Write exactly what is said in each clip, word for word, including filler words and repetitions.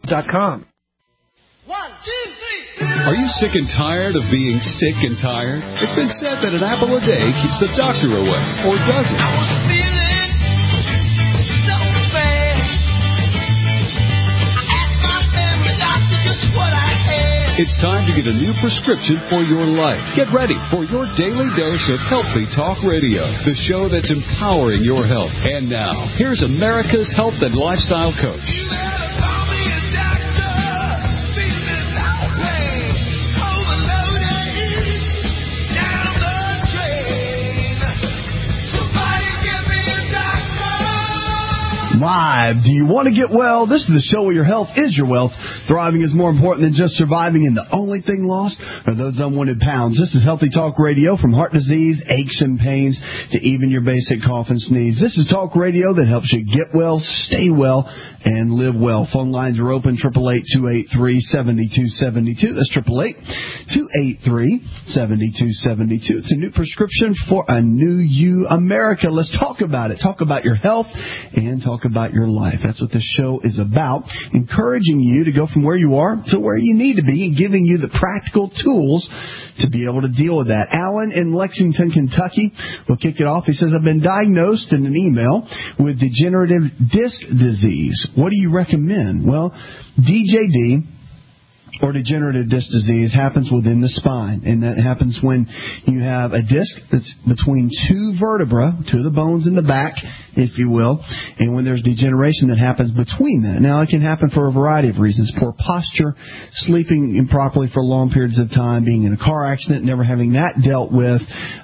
dot com. One, two, three. Are you sick and tired of being sick and tired? It's been said that an apple a day keeps the doctor away, or does it? I was feeling so bad. I asked my family doctor just what I had. It's time to get a new prescription for your life. Get ready for your daily dose of Healthy Talk Radio, the show that's empowering your health. And now, here's America's health and lifestyle coach. You better call me a doctor. Feeling that way. Overloaded. Down the drain. Somebody give me a doctor. Live. Do you want to get well? This is the show where your health is your wealth. Thriving is more important than just surviving, and the only thing lost are those unwanted pounds. This is Healthy Talk Radio, from heart disease, aches and pains, to even your basic cough and sneeze. This is talk radio that helps you get well, stay well, and live well. Phone lines are open, eight eight eight, two eight three, seven two seven two. That's eight eight eight, two eight three, seven two seven two. It's a new prescription for a new you, America. Let's talk about it. Talk about your health and talk about your life. That's what this show is about, encouraging you to go from where you are to where you need to be and giving you the practical tools to be able to deal with that. Alan in Lexington, Kentucky will kick it off. He says, I've been diagnosed in an email with degenerative disc disease. What do you recommend? Well, D J D, or degenerative disc disease, happens within the spine, and that happens when you have a disc that's between two vertebrae, two of the bones in the back, if you will, and when there's degeneration that happens between that. Now, it can happen for a variety of reasons: poor posture, sleeping improperly for long periods of time, being in a car accident, never having that dealt with.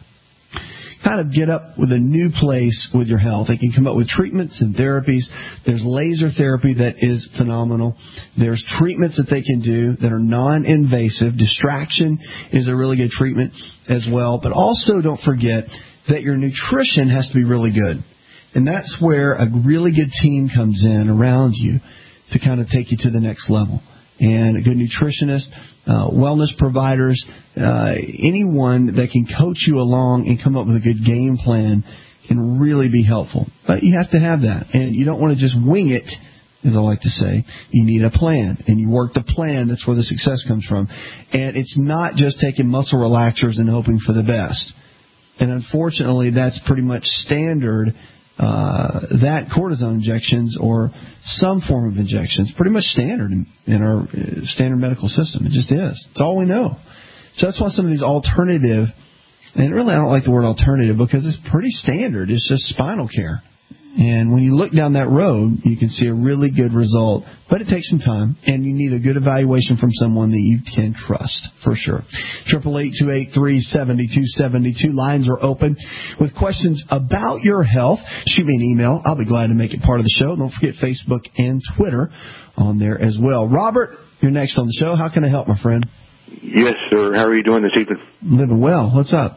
Kind of get up with a new place with your health. They can come up with treatments and therapies. There's laser therapy that is phenomenal. There's treatments that they can do that are non-invasive. Distraction is a really good treatment as well. But also don't forget that your nutrition has to be really good. And that's where a really good team comes in around you to kind of take you to the next level. And a good nutritionist, uh, wellness providers, uh, anyone that can coach you along and come up with a good game plan can really be helpful. But you have to have that. And you don't want to just wing it, as I like to say. You need a plan. And you work the plan. That's where the success comes from. And it's not just taking muscle relaxers and hoping for the best. And unfortunately, that's pretty much standard. Uh, that cortisone injections or some form of injections, pretty much standard in, in our uh, standard medical system. It just is. It's all we know. So that's why some of these alternative, and really I don't like the word alternative because it's pretty standard. It's just spinal care. And when you look down that road, you can see a really good result. But it takes some time, and you need a good evaluation from someone that you can trust, for sure. eight eight eight, two eight three, seven two seven two. Lines are open. With questions about your health, shoot me an email. I'll be glad to make it part of the show. Don't forget Facebook and Twitter on there as well. Robert, you're next on the show. How can I help, my friend? Yes, sir. How are you doing this evening? Living well. What's up?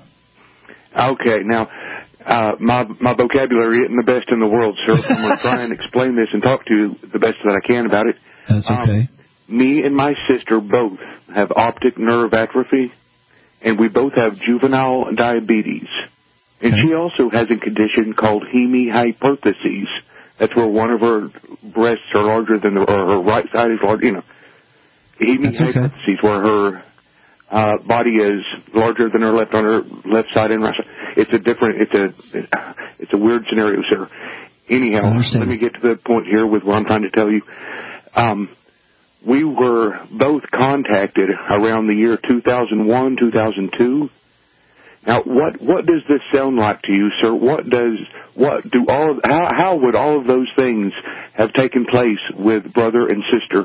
Okay, now... Uh, my my vocabulary isn't the best in the world, sir. I'm going to try and explain this and talk to you the best that I can about it. That's okay. Um, me and my sister both have optic nerve atrophy, and we both have juvenile diabetes. And okay. she also has a condition called hemihyperthesis. That's where one of her breasts are larger than the, or her right side is larger, you know. Hemihyperthesis, okay. where her uh, body is larger than her left on her left side and right side. It's a different, it's a, it's a weird scenario, sir. Anyhow, let me get to the point here with what I'm trying to tell you. Um, we were both contacted around the year two thousand one, two thousand two. Now, what, what does this sound like to you, sir? What does, what do all of, how, how would all of those things have taken place with brother and sister?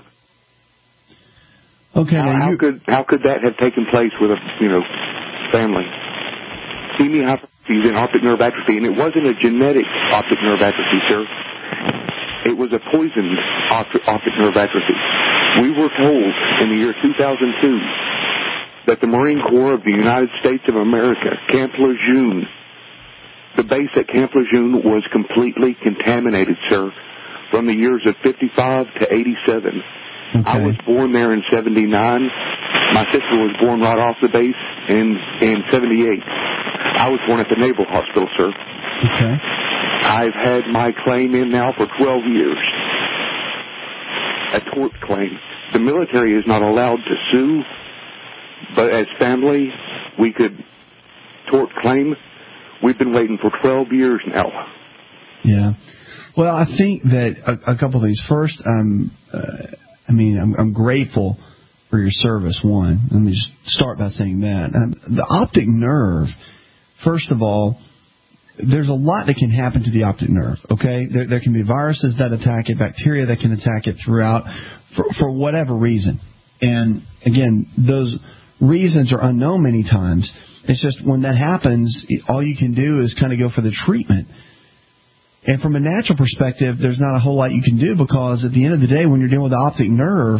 Okay. How, how could, how could that have taken place with a, you know, family? Hemihyperthesis and optic nerve atrophy, and it wasn't a genetic optic nerve atrophy, sir. It was a poisoned optic, optic nerve atrophy. We were told in the year two thousand two that the Marine Corps of the United States of America, Camp Lejeune, the base at Camp Lejeune was completely contaminated, sir, from the years of fifty-five to eighty-seven. Okay. I was born there in seventy-nine. My sister was born right off the base in, in seventy-eight. I was born at the Naval Hospital, sir. Okay. I've had my claim in now for twelve years. a tort claim. The military is not allowed to sue, but as family, we could tort claim. We've been waiting for twelve years now. Yeah. Well, I think that a, a couple of things. First, um, uh, I mean, I'm, I'm grateful for your service, one. Let me just start by saying that. Um, the optic nerve, first of all, there's a lot that can happen to the optic nerve, okay? There, there can be viruses that attack it, bacteria that can attack it throughout for, for whatever reason. And, again, those reasons are unknown many times. It's just when that happens, all you can do is kind of go for the treatment. And from a natural perspective, there's not a whole lot you can do because at the end of the day, when you're dealing with the optic nerve,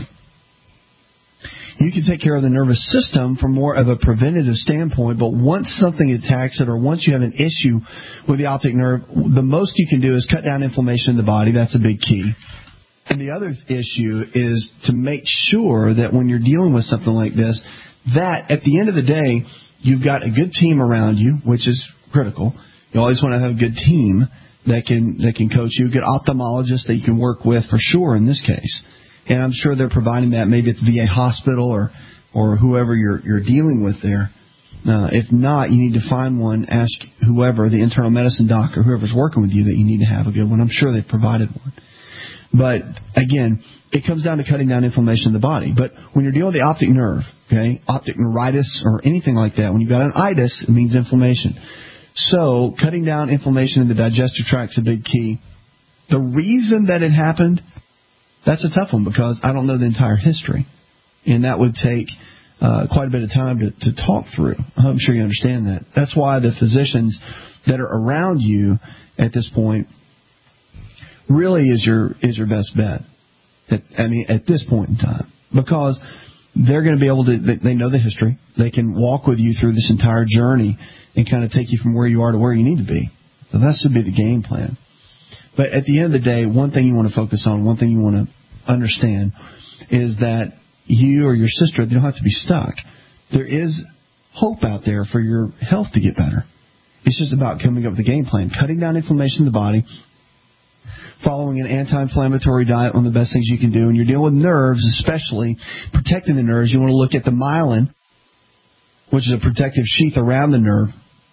you can take care of the nervous system from more of a preventative standpoint, but once something attacks it or once you have an issue with the optic nerve, the most you can do is cut down inflammation in the body. That's a big key. And the other issue is to make sure that when you're dealing with something like this, that at the end of the day, you've got a good team around you, which is critical. You always want to have a good team that can that can coach you, a good ophthalmologist that you can work with for sure in this case. And I'm sure they're providing that maybe at the V A hospital or, or whoever you're you're dealing with there. Uh, if not, you need to find one. Ask whoever, the internal medicine doc or whoever's working with you, that you need to have a good one. I'm sure they've provided one. But, again, it comes down to cutting down inflammation in the body. But when you're dealing with the optic nerve, okay, optic neuritis or anything like that, when you've got an itis, it means inflammation. So cutting down inflammation in the digestive tract is a big key. The reason that it happened, that's a tough one because I don't know the entire history. And that would take uh, quite a bit of time to, to talk through. I'm sure you understand that. That's why the physicians that are around you at this point really is your is your best bet. At, I mean, at this point in time. Because they're going to be able to, they know the history. They can walk with you through this entire journey and kind of take you from where you are to where you need to be. So that should be the game plan. But at the end of the day, one thing you want to focus on, one thing you want to understand is that you or your sister, they don't have to be stuck. There is hope out there for your health to get better. It's just about coming up with a game plan, cutting down inflammation in the body, following an anti-inflammatory diet, one of the best things you can do. And you're dealing with nerves, especially protecting the nerves. You want to look at the myelin, which is a protective sheath around the nerve.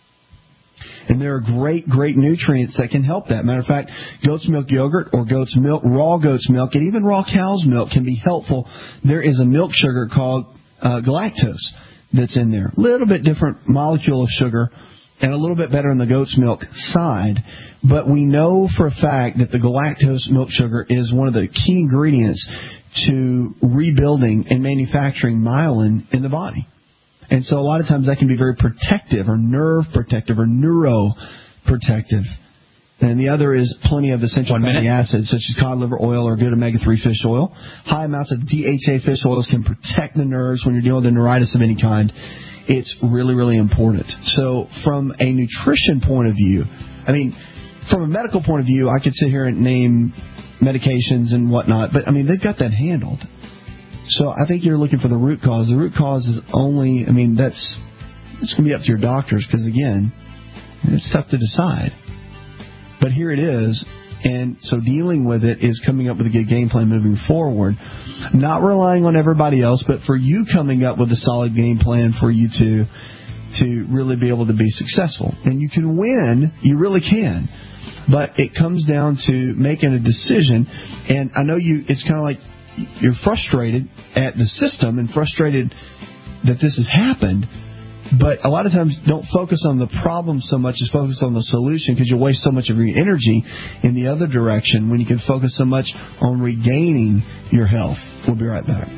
And there are great, great nutrients that can help that. Matter of fact, goat's milk yogurt or goat's milk, raw goat's milk, and even raw cow's milk can be helpful. There is a milk sugar called uh, galactose that's in there. A little bit different molecule of sugar and a little bit better on the goat's milk side. But we know for a fact that the galactose milk sugar is one of the key ingredients to rebuilding and manufacturing myelin in the body. And so a lot of times that can be very protective or nerve protective or neuroprotective. And the other is plenty of essential fatty acids such as cod liver oil or good omega three fish oil. High amounts of D H A fish oils can protect the nerves when you're dealing with a neuritis of any kind. It's really, really important. So from a nutrition point of view, I mean, from a medical point of view, I could sit here and name medications and whatnot, but, I mean, they've got that handled. So I think you're looking for the root cause. The root cause is only, I mean, that's it's going to be up to your doctors because, again, it's tough to decide. But here it is, and so dealing with it is coming up with a good game plan moving forward. Not relying on everybody else, but for you coming up with a solid game plan for you to to really be able to be successful. And you can win, you really can. But it comes down to making a decision, and I know you. It's kind of like you're frustrated at the system and frustrated that this has happened, but a lot of times don't focus on the problem so much as focus on the solution because you waste so much of your energy in the other direction when you can focus so much on regaining your health. We'll be right back.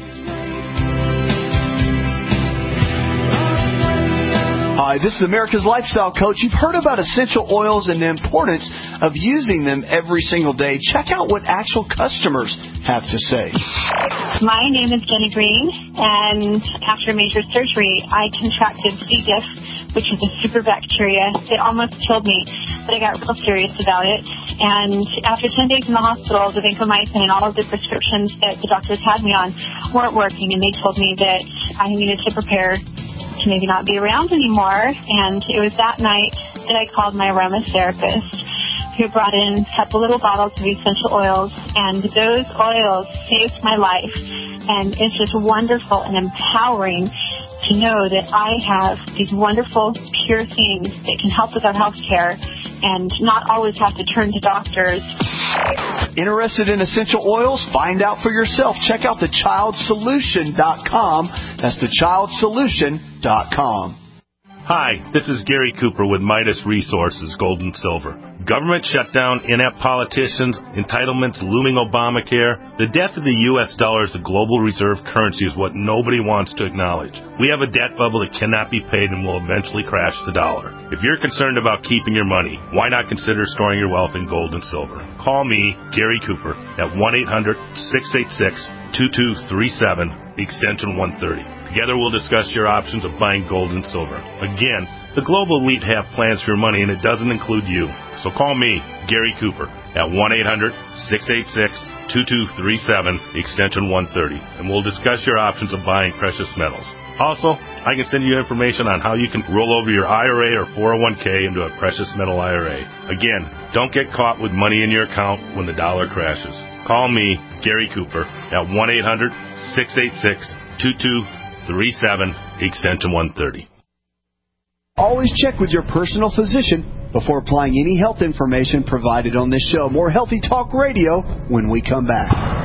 Hi, this is America's Lifestyle Coach. You've heard about essential oils and the importance of using them every single day. Check out what actual customers have to say. My name is Jenny Green, and after major surgery, I contracted C. diff, which is a super bacteria. It almost killed me, but I got real serious about it. And after ten days in the hospital, the vancomycin and all of the prescriptions that the doctors had me on weren't working, and they told me that I needed to prepare to maybe not be around anymore. And it was that night that I called my aromatherapist who brought in a couple little bottles of essential oils, and those oils saved my life. And it's just wonderful and empowering to know that I have these wonderful, pure things that can help with our health care and not always have to turn to doctors. Interested in essential oils? Find out for yourself. Check out the child solution dot com. That's the child solution dot com. Hi, this is Gary Cooper with Midas Resources, Gold and Silver. Government shutdown, inept politicians, entitlements, looming Obamacare. The death of the U S dollar as a global reserve currency is what nobody wants to acknowledge. We have a debt bubble that cannot be paid and will eventually crash the dollar. If you're concerned about keeping your money, why not consider storing your wealth in gold and silver? Call me, Gary Cooper, at one eight hundred, six eight six, two two three seven, extension one thirty. Together we'll discuss your options of buying gold and silver. Again, the global elite have plans for your money, and it doesn't include you. So call me, Gary Cooper, at one eight hundred, six eight six, two two three seven, extension one thirty, and we'll discuss your options of buying precious metals. Also, I can send you information on how you can roll over your I R A or four oh one k into a precious metal I R A. Again, don't get caught with money in your account when the dollar crashes. Call me, Gary Cooper, at one eight hundred, six eight six, two two three seven, extension one thirty. Always check with your personal physician before applying any health information provided on this show. More Healthy Talk Radio when we come back.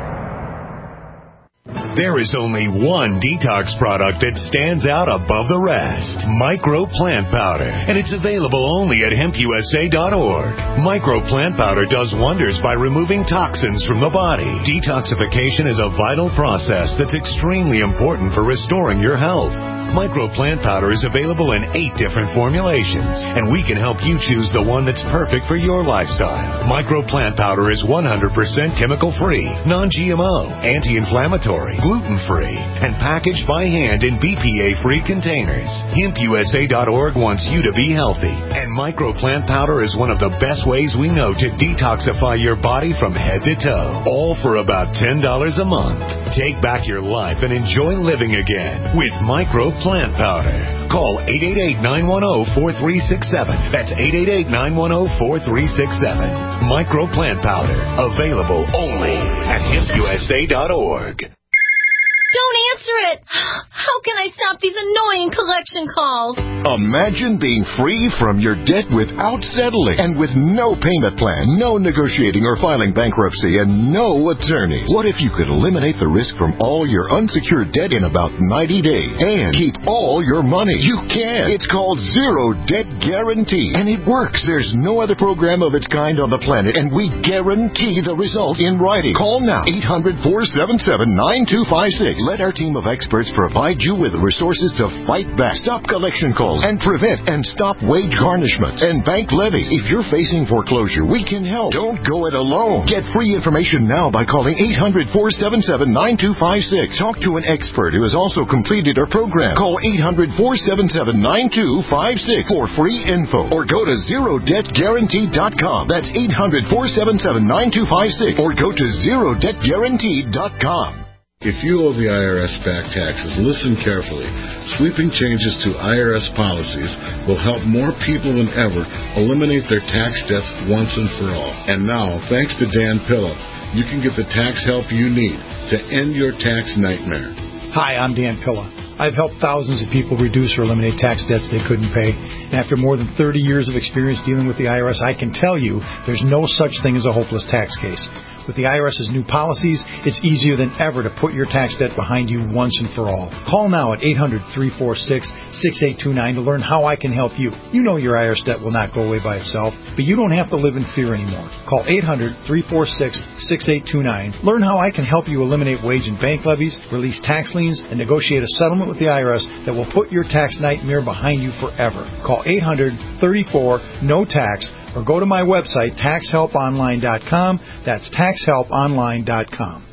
There is only one detox product that stands out above the rest. Micro Plant Powder. And it's available only at hemp u s a dot org. Micro Plant Powder does wonders by removing toxins from the body. Detoxification is a vital process that's extremely important for restoring your health. Micro Plant Powder is available in eight different formulations, and we can help you choose the one that's perfect for your lifestyle. Micro Plant Powder is one hundred percent chemical-free, non-G M O, anti-inflammatory, gluten-free, and packaged by hand in B P A-free containers. hemp u s a dot org wants you to be healthy, and Micro Plant Powder is one of the best ways we know to detoxify your body from head to toe, all for about ten dollars a month. Take back your life and enjoy living again with Micro Plant Powder. Call eight eight eight, nine one zero, four three six seven. That's eight eight eight, nine one zero, four three six seven. Micro Plant Powder. Available only at hemp u s a dot org. Don't answer it! How can I stop these annoying collection calls? Imagine being free from your debt without settling and with no payment plan, no negotiating or filing bankruptcy, and no attorney. What if you could eliminate the risk from all your unsecured debt in about ninety days and keep all your money? You can. It's called Zero Debt Guarantee, and it works. There's no other program of its kind on the planet, and we guarantee the results in writing. Call now, eight hundred, four seven seven, nine two five six. Let our team of experts provide you with the resources to fight back, stop collection calls, and prevent and stop wage garnishments and bank levies. If you're facing foreclosure, we can help. Don't go it alone. Get free information now by calling eight hundred, four seven seven, nine two five six. Talk to an expert who has also completed our program. Call eight hundred, four seven seven, nine two five six for free info, or go to zero debt guarantee dot com. That's eight hundred, four seven seven, nine two five six, or go to zero debt guarantee dot com. If you owe the I R S back taxes, listen carefully. Sweeping changes to I R S policies will help more people than ever eliminate their tax debts once and for all. And now, thanks to Dan Pilla, you can get the tax help you need to end your tax nightmare. Hi, I'm Dan Pilla. I've helped thousands of people reduce or eliminate tax debts they couldn't pay. And after more than thirty years of experience dealing with the I R S, I can tell you there's no such thing as a hopeless tax case. With the I R S's new policies, it's easier than ever to put your tax debt behind you once and for all. Call now at eight hundred, three four six, six eight two nine to learn how I can help you. You know your I R S debt will not go away by itself, but you don't have to live in fear anymore. Call eight hundred, three four six, six eight two nine. Learn how I can help you eliminate wage and bank levies, release tax liens, and negotiate a settlement with the I R S that will put your tax nightmare behind you forever. Call eight hundred, thirty-four, no tax, or go to my website, tax help online dot com. That's tax help online dot com.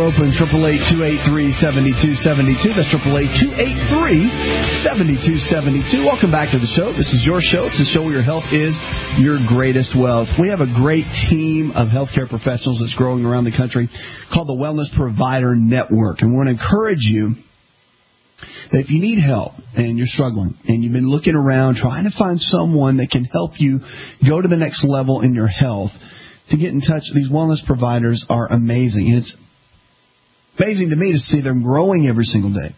open, eight eight eight, two eight three, seven two seven two. That's eight eight eight, two eight three, seven two seven two. Welcome back to the show. This is your show. It's the show where your health is your greatest wealth. We have a great team of healthcare professionals that's growing around the country called the Wellness Provider Network. And we want to encourage you that if you need help and you're struggling and you've been looking around trying to find someone that can help you go to the next level in your health, to get in touch, these wellness providers are amazing. And it's amazing to me to see them growing every single day.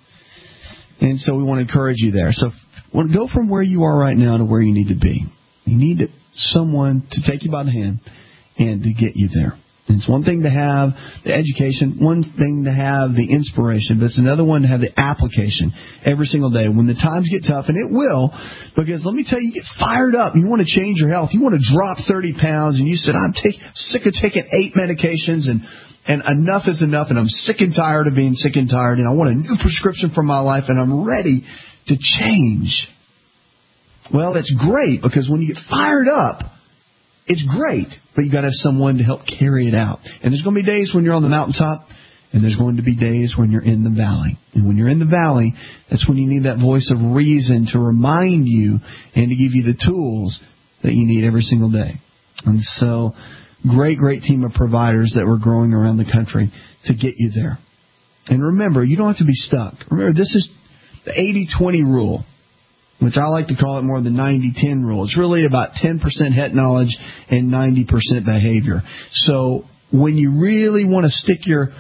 And so we want to encourage you there. So go from where you are right now to where you need to be. You need someone to take you by the hand and to get you there. And it's one thing to have the education, one thing to have the inspiration, but it's another one to have the application every single day. When the times get tough, and it will, because let me tell you, you get fired up, you want to change your health, you want to drop thirty pounds, and you said, I'm take, sick of taking eight medications, and, and enough is enough, and I'm sick and tired of being sick and tired, and I want a new prescription for my life, and I'm ready to change. Well, that's great, because when you get fired up, it's great, but you got to have someone to help carry it out. And there's going to be days when you're on the mountaintop, and there's going to be days when you're in the valley. And when you're in the valley, that's when you need that voice of reason to remind you and to give you the tools that you need every single day. And so, great, great team of providers that we're growing around the country to get you there. And remember, you don't have to be stuck. Remember, this is the eighty twenty rule, which I like to call it more the ninety ten rule. It's really about ten percent head knowledge and ninety percent behavior. So when you really want to stick your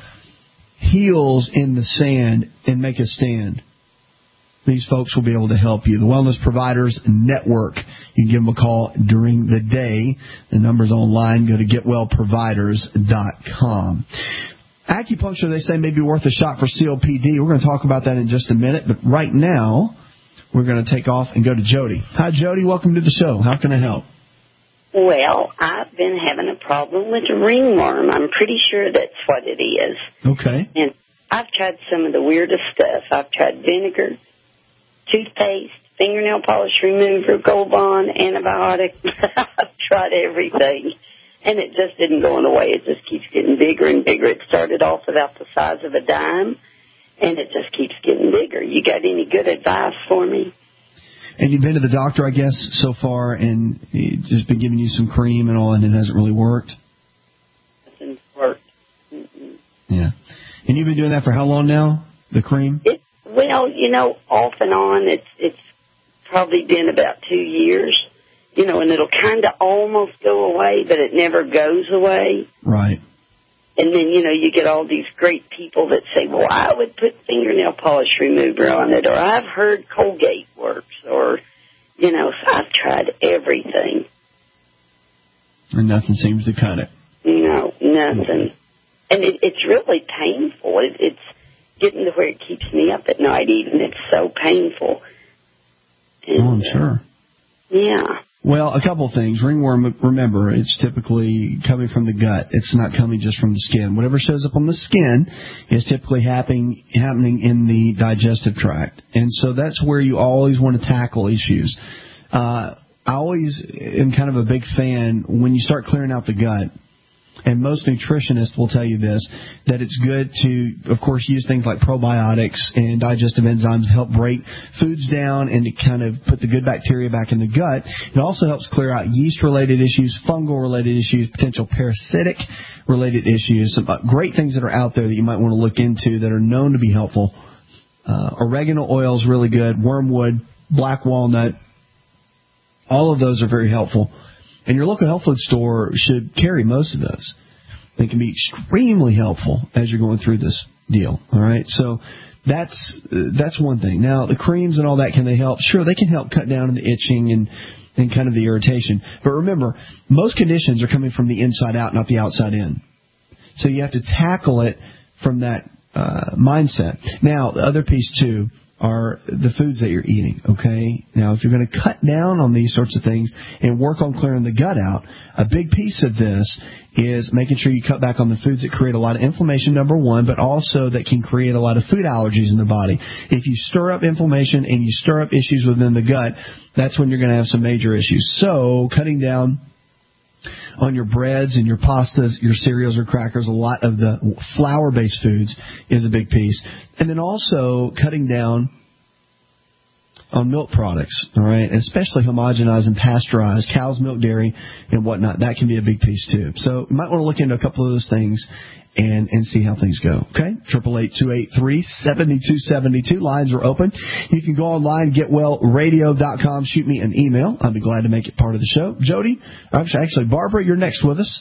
heels in the sand and make a stand, these folks will be able to help you. The Wellness Providers Network. You can give them a call during the day. The number's online. Go to get well providers dot com. Acupuncture, they say, may be worth a shot for C O P D. We're going to talk about that in just a minute. But right now, we're going to take off and go to Jody. Hi, Jody. Welcome to the show. How can I help? Well, I've been having a problem with ringworm. I'm pretty sure that's what it is. Okay. And I've tried some of the weirdest stuff. I've tried vinegar, toothpaste, fingernail polish remover, Gold Bond, antibiotic. I've tried everything. And it just didn't go away. It just keeps getting bigger and bigger. It started off about the size of a dime, and it just keeps getting bigger. You got any good advice for me? And you've been to the doctor, I guess, so far, and he's just been giving you some cream and all, and it hasn't really worked? It hasn't worked. Mm-mm. Yeah. And you've been doing that for how long now, the cream? It, well, you know, off and on, it's it's probably been about two years. You know, and it'll kind of almost go away, but it never goes away. Right. And then, you know, you get all these great people that say, well, I would put fingernail polish remover on it, or I've heard Colgate works, or, you know, so I've tried everything. And nothing seems to cut it. No, nothing. And it, it's really painful. It, it's getting to where it keeps me up at night even. It's so painful. And, oh, I'm sure. Uh, yeah. Well, a couple of things. Ringworm, remember, it's typically coming from the gut. It's not coming just from the skin. Whatever shows up on the skin is typically happening happening in the digestive tract. And so that's where you always want to tackle issues. Uh, I always am kind of a big fan when you start clearing out the gut. And most nutritionists will tell you this, that it's good to, of course, use things like probiotics and digestive enzymes to help break foods down and to kind of put the good bacteria back in the gut. It also helps clear out yeast-related issues, fungal-related issues, potential parasitic-related issues, some great things that are out there that you might want to look into that are known to be helpful. Uh, oregano oil is really good, wormwood, black walnut, all of those are very helpful. And your local health food store should carry most of those. They can be extremely helpful as you're going through this deal. All right, so that's uh, that's one thing. Now, the creams and all that, can they help? Sure, they can help cut down on the itching and, and kind of the irritation. But remember, most conditions are coming from the inside out, not the outside in. So you have to tackle it from that uh, mindset. Now, the other piece, too, are the foods that you're eating, okay? Now, if you're going to cut down on these sorts of things and work on clearing the gut out, a big piece of this is making sure you cut back on the foods that create a lot of inflammation, number one, but also that can create a lot of food allergies in the body. If you stir up inflammation and you stir up issues within the gut, that's when you're going to have some major issues. So cutting down on your breads and your pastas, your cereals or crackers. A lot of the flour-based foods is a big piece. And then also cutting down on milk products, all right, especially homogenized and pasteurized, cow's milk, dairy, and whatnot. That can be a big piece, too. So you might want to look into a couple of those things and and see how things go, okay? triple eight, two eight three, seven two seven two. Lines are open. You can go online, get well radio dot com. Shoot me an email. I'll be glad to make it part of the show. Jody, actually, Barbara, you're next with us.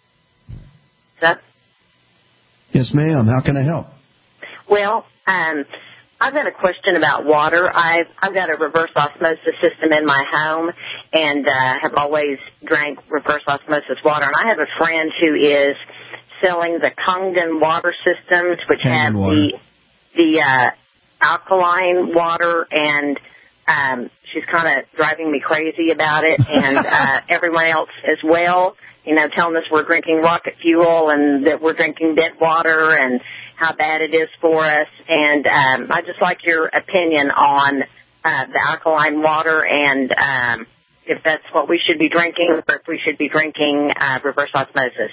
Sir? Yes, ma'am. How can I help? Well, um, I've got a question about water. I've, I've got a reverse osmosis system in my home and uh, have always drank reverse osmosis water. And I have a friend who is selling the Kangen water systems, which Kangen have water. the the uh, alkaline water, and um, she's kind of driving me crazy about it, and uh, everyone else as well. You know, telling us we're drinking rocket fuel and that we're drinking bent water and how bad it is for us. And um, I'd just like your opinion on uh, the alkaline water and um, if that's what we should be drinking or if we should be drinking uh, reverse osmosis.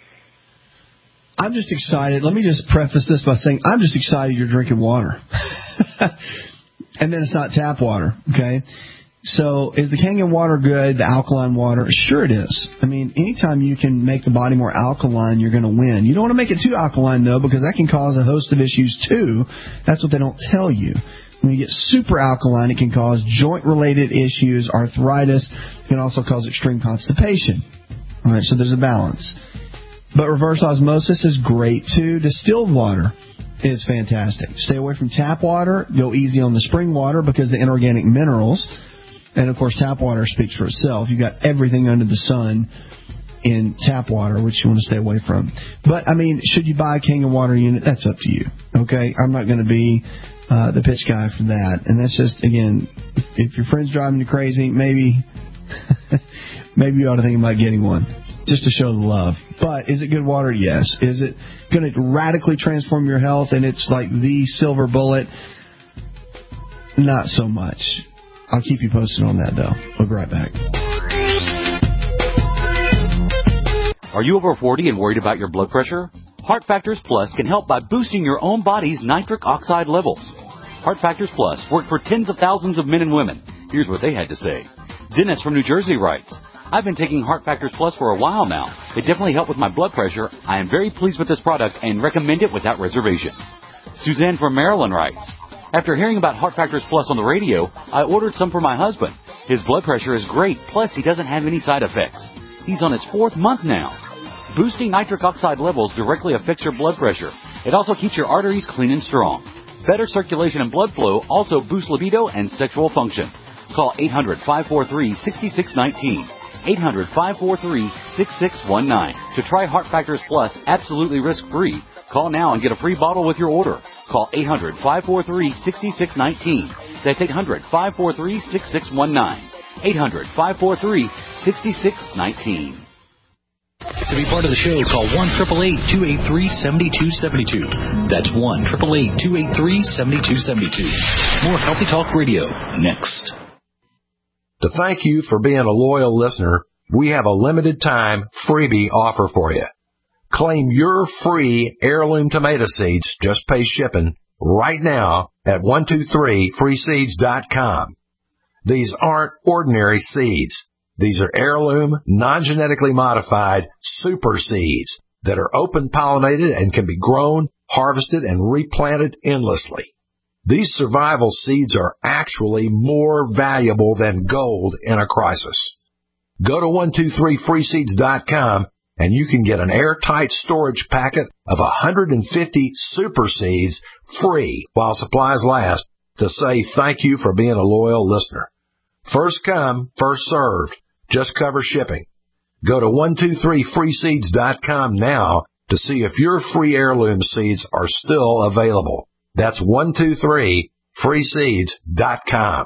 I'm just excited. Let me just preface this by saying I'm just excited you're drinking water. And then it's not tap water, okay? So is the Kangen water good, the alkaline water? Sure it is. I mean, anytime you can make the body more alkaline, you're going to win. You don't want to make it too alkaline, though, because that can cause a host of issues, too. That's what they don't tell you. When you get super alkaline, it can cause joint-related issues, arthritis. It can also cause extreme constipation. All right, so there's a balance. But reverse osmosis is great, too. Distilled water is fantastic. Stay away from tap water. Go easy on the spring water because the inorganic minerals. And, of course, tap water speaks for itself. You've got everything under the sun in tap water, which you want to stay away from. But, I mean, should you buy a Kangen water unit? That's up to you, okay? I'm not going to be uh, the pitch guy for that. And that's just, again, if, if your friend's driving you crazy, maybe maybe you ought to think about getting one just to show the love. But is it good water? Yes. Is it going to radically transform your health and it's like the silver bullet? Not so much. I'll keep you posted on that, though. We'll be right back. Are you over forty and worried about your blood pressure? Heart Factors Plus can help by boosting your own body's nitric oxide levels. Heart Factors Plus worked for tens of thousands of men and women. Here's what they had to say. Dennis from New Jersey writes, I've been taking Heart Factors Plus for a while now. It definitely helped with my blood pressure. I am very pleased with this product and recommend it without reservation. Suzanne from Maryland writes, after hearing about Heart Factors Plus on the radio, I ordered some for my husband. His blood pressure is great, plus he doesn't have any side effects. He's on his fourth month now. Boosting nitric oxide levels directly affects your blood pressure. It also keeps your arteries clean and strong. Better circulation and blood flow also boosts libido and sexual function. Call eight hundred, five four three, six six one nine. eight hundred, five four three, six six one nine. To try Heart Factors Plus absolutely risk-free, call now and get a free bottle with your order. Call eight hundred, five four three, six six one nine. That's eight hundred, five four three, six six one nine. eight hundred, five four three, six six one nine. To be part of the show, call one eight eight eight, two eight three, seven two seven two. That's one eight eight eight, two eight three, seven two seven two. More Healthy Talk Radio next. To thank you for being a loyal listener, we have a limited time freebie offer for you. Claim your free heirloom tomato seeds, just pay shipping, right now at one two three free seeds dot com. These aren't ordinary seeds. These are heirloom, non-genetically modified super seeds that are open-pollinated and can be grown, harvested, and replanted endlessly. These survival seeds are actually more valuable than gold in a crisis. Go to one two three free seeds dot com and you can get an airtight storage packet of one hundred fifty super seeds free while supplies last to say thank you for being a loyal listener. First come, first served. Just cover shipping. Go to one two three free seeds dot com now to see if your free heirloom seeds are still available. That's one two three free seeds dot com.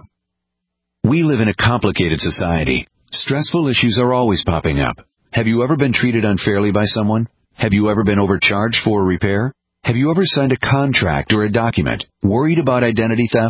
We live in a complicated society. Stressful issues are always popping up. Have you ever been treated unfairly by someone? Have you ever been overcharged for a repair? Have you ever signed a contract or a document worried about identity theft?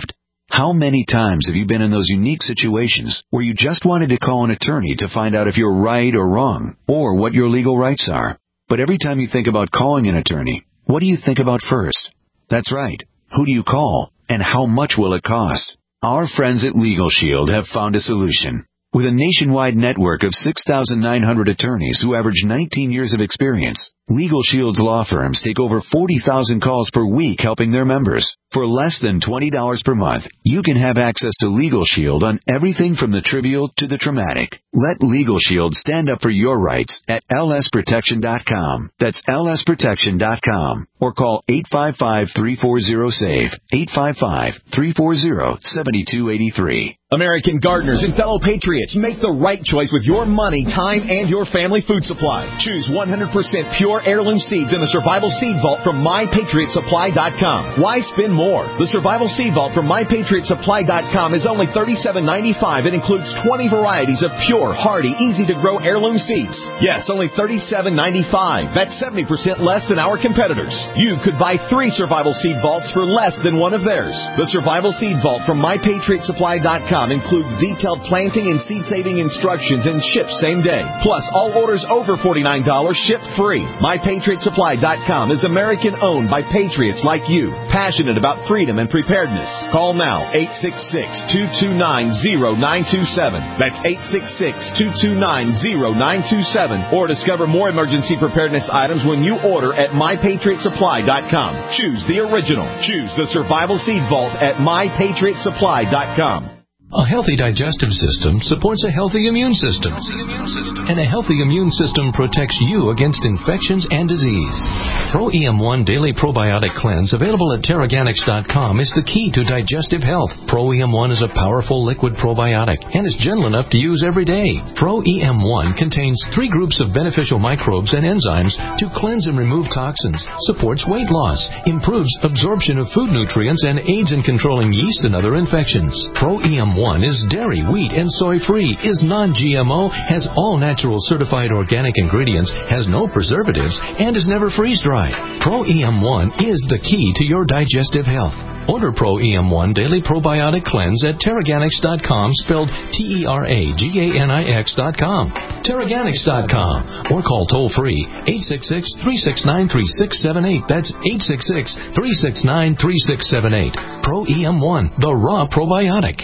How many times have you been in those unique situations where you just wanted to call an attorney to find out if you're right or wrong, or what your legal rights are? But every time you think about calling an attorney, what do you think about first? That's right. Who do you call, and how much will it cost? Our friends at Legal Shield have found a solution. With a nationwide network of six thousand nine hundred attorneys who average nineteen years of experience, Legal Shield's law firms take over forty thousand calls per week helping their members. For less than twenty dollars per month, you can have access to Legal Shield on everything from the trivial to the traumatic. Let Legal Shield stand up for your rights at L S protection dot com. That's L S protection dot com. Or call eight five five, three four zero, S A V E, eight five five, three four zero, seven two eight three. American gardeners and fellow patriots, make the right choice with your money, time, and your family food supply. Choose one hundred percent pure heirloom seeds in the Survival Seed Vault from my patriot supply dot com. Why spend more? The Survival Seed Vault from my patriot supply dot com is only thirty-seven ninety-five and includes twenty varieties of pure, hardy, easy-to-grow heirloom seeds. Yes, only thirty-seven ninety-five. That's seventy percent less than our competitors. You could buy three Survival Seed Vaults for less than one of theirs. The Survival Seed Vault from my patriot supply dot com includes detailed planting and seed-saving instructions and ships same day. Plus, all orders over forty-nine dollars ship free. my patriot supply dot com is American-owned by patriots like you, passionate about freedom and preparedness. Call now, eight six six, two two nine, zero nine two seven. That's eight six six, two two nine, zero nine two seven. Or discover more emergency preparedness items when you order at my patriot supply dot com. Choose the original. Choose the Survival Seed Vault at my patriot supply dot com. A healthy digestive system supports a healthy immune system. And a healthy immune system protects you against infections and disease. Pro E M one Daily Probiotic Cleanse, available at Terraganics dot com, is the key to digestive health. Pro E M one is a powerful liquid probiotic and is gentle enough to use every day. Pro E M one contains three groups of beneficial microbes and enzymes to cleanse and remove toxins, supports weight loss, improves absorption of food nutrients, and aids in controlling yeast and other infections. Pro E M one is dairy, wheat, and soy-free, is non-G M O, has all natural certified organic ingredients, has no preservatives, and is never freeze-dried. Pro E M one is the key to your digestive health. Order Pro E M one Daily Probiotic Cleanse at Terraganics dot com, spelled T E R A G A N I X dot com. Terraganics dot com. Or call toll-free eight six six, three six nine, three six seven eight. That's eight six six, three six nine, three six seven eight. Pro E M one, the raw probiotic.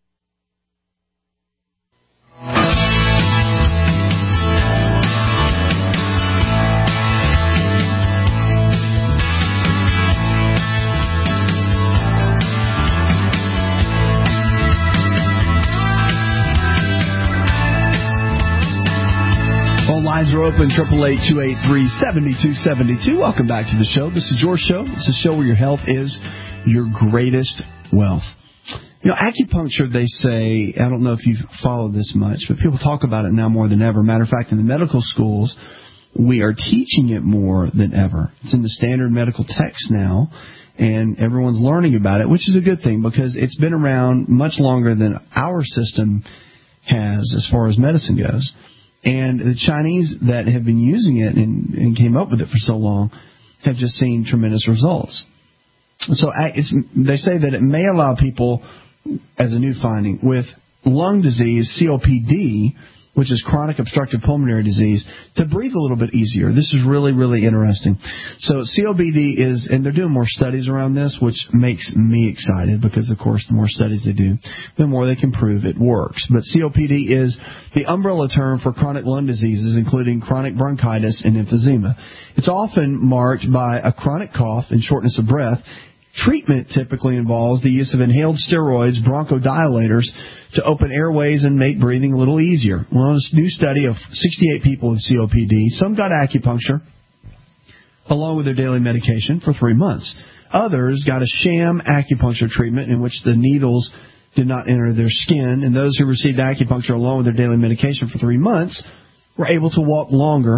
Lines are open, triple eight, two eight three, seven two seven two. Welcome back to the show. This is your show. It's a show where your health is your greatest wealth. You know, acupuncture, they say, I don't know if you've followed this much, but people talk about it now more than ever. Matter of fact, in the medical schools, we are teaching it more than ever. It's in the standard medical text now, and everyone's learning about it, which is a good thing because it's been around much longer than our system has as far as medicine goes. And the Chinese that have been using it and, and came up with it for so long have just seen tremendous results. So it's, they say that it may allow people, as a new finding, with lung disease, C O P D, which is chronic obstructive pulmonary disease, to breathe a little bit easier. This is really, really interesting. So C O P D is, and they're doing more studies around this, which makes me excited because, of course, the more studies they do, the more they can prove it works. But C O P D is the umbrella term for chronic lung diseases, including chronic bronchitis and emphysema. It's often marked by a chronic cough and shortness of breath. Treatment typically involves the use of inhaled steroids, bronchodilators, to open airways and make breathing a little easier. Well, this new study of sixty-eight people with C O P D, some got acupuncture along with their daily medication for three months. Others got a sham acupuncture treatment in which the needles did not enter their skin, and those who received acupuncture along with their daily medication for three months were able to walk longer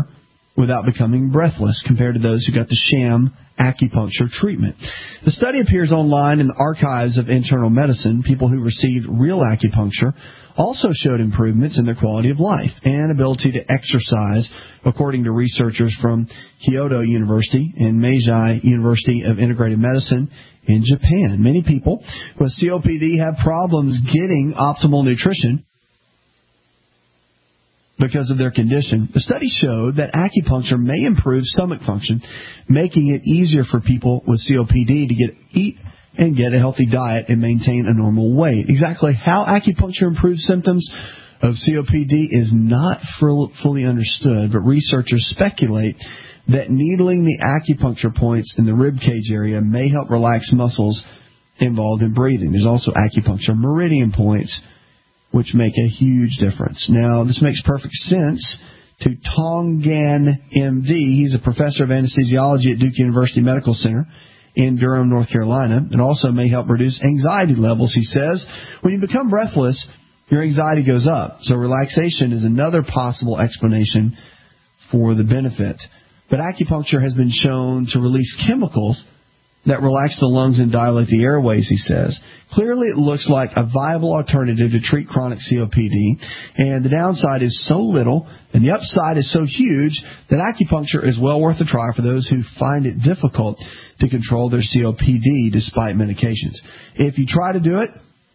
without becoming breathless compared to those who got the sham acupuncture treatment. The study appears online in the archives of internal medicine. People who received real acupuncture also showed improvements in their quality of life and ability to exercise, according to researchers from Kyoto University and Meiji University of Integrated Medicine in Japan. Many people with C O P D have problems getting optimal nutrition because of their condition. The study showed that acupuncture may improve stomach function, making it easier for people with C O P D to get eat and get a healthy diet and maintain a normal weight. Exactly how acupuncture improves symptoms of C O P D is not fully understood, but researchers speculate that needling the acupuncture points in the rib cage area may help relax muscles involved in breathing. There's also acupuncture meridian points, which make a huge difference. Now, this makes perfect sense to Tongan M D. He's a professor of anesthesiology at Duke University Medical Center in Durham, North Carolina. It also may help reduce anxiety levels, he says. When you become breathless, your anxiety goes up. So relaxation is another possible explanation for the benefit. But acupuncture has been shown to release chemicals that relax the lungs and dilate the airways, he says. Clearly, it looks like a viable alternative to treat chronic C O P D, and the downside is so little and the upside is so huge that acupuncture is well worth a try for those who find it difficult to control their C O P D despite medications. If you try to do it,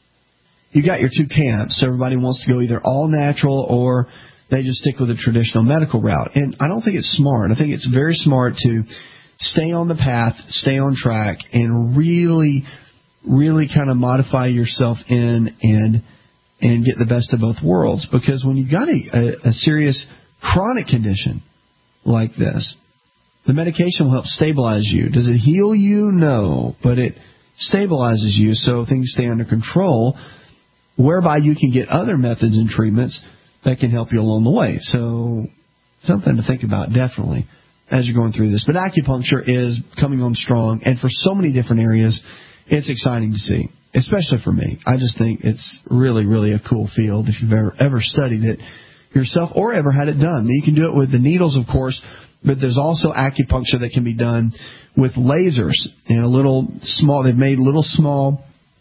you got your two camps. Everybody wants to go either all natural or they just stick with the traditional medical route. And I don't think it's smart. I think it's very smart to stay on the path, stay on track, and really, really kind of modify yourself in and and get the best of both worlds. Because when you've got a, a, a serious chronic condition like this, the medication will help stabilize you. Does it heal you? No. But it stabilizes you so things stay under control, whereby you can get other methods and treatments that can help you along the way. So something to think about, definitely, as you're going through this. But acupuncture is coming on strong, and for so many different areas, it's exciting to see, especially for me. I just think it's really, really a cool field if you've ever, ever studied it yourself or ever had it done. You can do it with the needles, of course, but there's also acupuncture that can be done with lasers. And a little small, they've made little small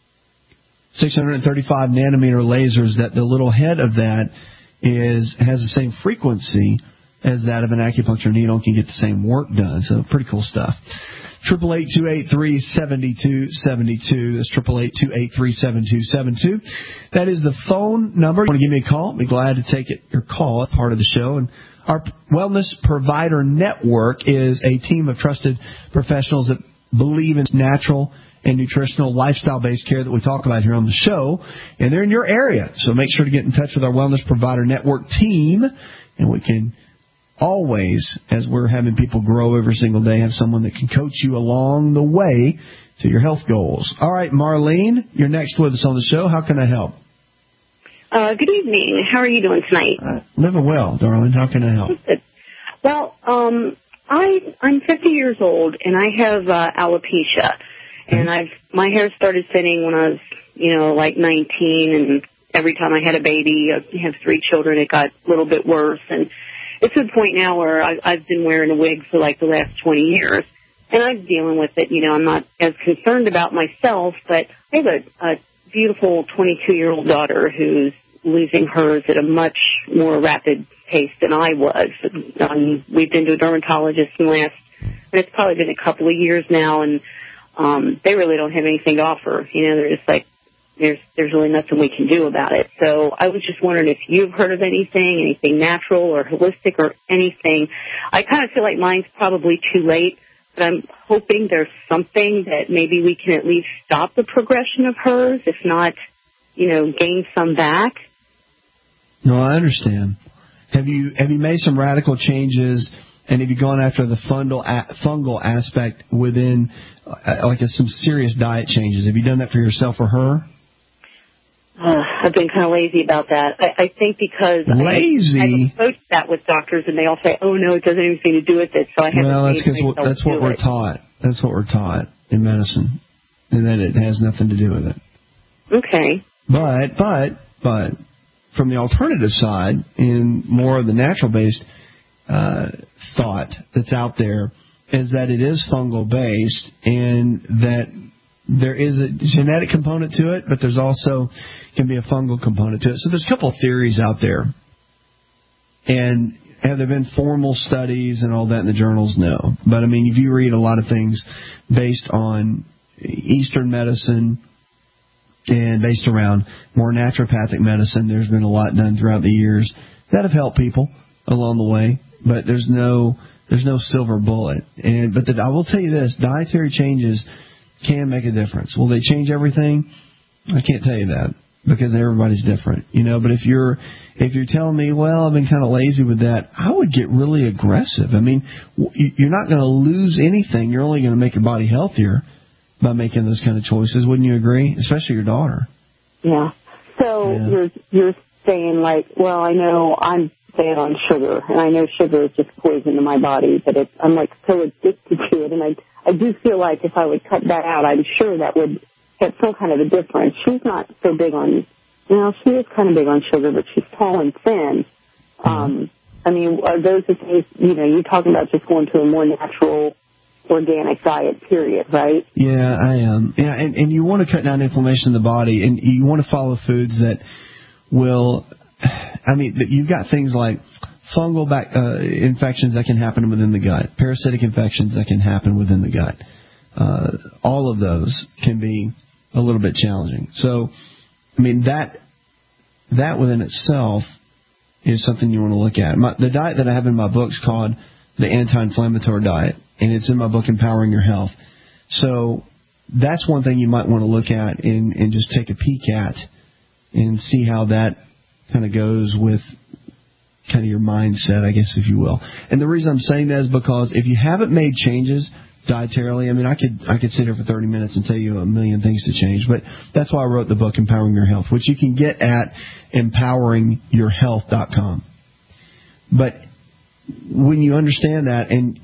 six hundred thirty-five nanometer lasers that the little head of that is has the same frequency as that of an acupuncture needle and can get the same work done. So pretty cool stuff. triple eight, two eight three, seven two seven two. That's triple eight, two eight three, seven two seven two. That is the phone number. If you want to give me a call, I'll be glad to take it, your call at part of the show. And our Wellness Provider Network is a team of trusted professionals that believe in natural and nutritional lifestyle-based care that we talk about here on the show. And they're in your area. So make sure to get in touch with our Wellness Provider Network team, and we can always, as we're having people grow every single day, have someone that can coach you along the way to your health goals. All right, Marlene, you're next with us on the show. How can I help? Uh, good evening. How are you doing tonight? Uh, living well, darling. How can I help? Good. Well, um, I I'm fifty years old and I have uh, alopecia, mm-hmm. and I've my hair started thinning when I was you know like nineteen, and every time I had a baby, I have three children, it got a little bit worse, and it's to the point now where I, I've been wearing a wig for like the last twenty years, and I'm dealing with it. You know, I'm not as concerned about myself, but I have a, a beautiful twenty-two-year-old daughter who's losing hers at a much more rapid pace than I was. Um, we've been to a dermatologist in the last, and it's probably been a couple of years now, and um, they really don't have anything to offer. You know, they're just like, there's there's really nothing we can do about it. So I was just wondering if you've heard of anything, anything natural or holistic or anything. I kind of feel like mine's probably too late, but I'm hoping there's something that maybe we can at least stop the progression of hers, if not, you know, gain some back. No, I understand. Have you have you made some radical changes, and have you gone after the fungal fungal aspect within, uh, like a, some serious diet changes? Have you done that for yourself or her? Uh, I've been kind of lazy about that. I, I think because lazy. I, I've approached that with doctors, and they all say, "Oh no, it doesn't have anything to do with it." So I haven't. Well, that's because what, that's what we're it. taught. That's what we're taught in medicine, and that it has nothing to do with it. Okay. But but but from the alternative side, in more of the natural based uh, thought that's out there is that it is fungal based and that there is a genetic component to it, but there's also can be a fungal component to it. So there's a couple of theories out there. And have there been formal studies and all that in the journals? No. But, I mean, if you read a lot of things based on Eastern medicine and based around more naturopathic medicine, there's been a lot done throughout the years that have helped people along the way. But there's no there's no silver bullet. And But the, I will tell you this, dietary changes can make a difference. Will they change everything? I can't tell you that, because everybody's different, you know. But if you're if you're telling me, well, I've been kind of lazy with that, I would get really aggressive. I mean, you're not going to lose anything. You're only going to make your body healthier by making those kind of choices. Wouldn't you agree? Especially your daughter. Yeah. So yeah. you're you're saying like, well, I know I'm bad on sugar, and I know sugar is just poison to my body, but it's, I'm like so addicted to it, and I I do feel like if I would cut that out, I'm sure that would have some kind of a difference. She's not so big on, you know, she is kind of big on sugar, but she's tall and thin. Mm-hmm. Um, I mean, are those the things, you know, you're talking about just going to a more natural, organic diet, period, right? Yeah, I am. Yeah, and, and you want to cut down inflammation in the body, and you want to follow foods that will, I mean, you've got things like fungal back, uh, infections that can happen within the gut, parasitic infections that can happen within the gut. Uh, all of those can be a little bit challenging. So, I mean, that that within itself is something you want to look at. My, the diet that I have in my book is called the anti-inflammatory diet, and it's in my book, Empowering Your Health. So that's one thing you might want to look at and, and just take a peek at and see how that kind of goes with kind of your mindset, I guess, if you will. And the reason I'm saying that is because if you haven't made changes dietarily, I mean, I could I could sit here for thirty minutes and tell you a million things to change, but that's why I wrote the book, Empowering Your Health, which you can get at empowering your health dot com. But when you understand that, and